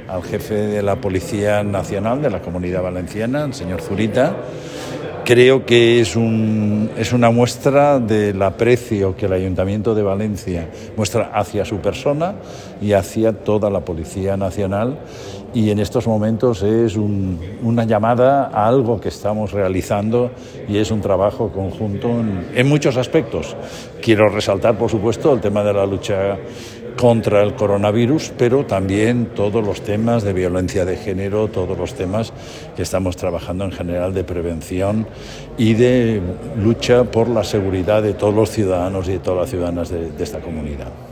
al jefe de la Policía Nacional de la Comunidad Valenciana, el señor Zurita. Creo que es una muestra del aprecio que el Ayuntamiento de Valencia muestra hacia su persona y hacia toda la Policía Nacional, y en estos momentos es una llamada a algo que estamos realizando y es un trabajo conjunto en muchos aspectos. Quiero resaltar, por supuesto, el tema de la lucha contra el coronavirus, pero también todos los temas de violencia de género, todos los temas que estamos trabajando en general de prevención y de lucha por la seguridad de todos los ciudadanos y de todas las ciudadanas de esta comunidad.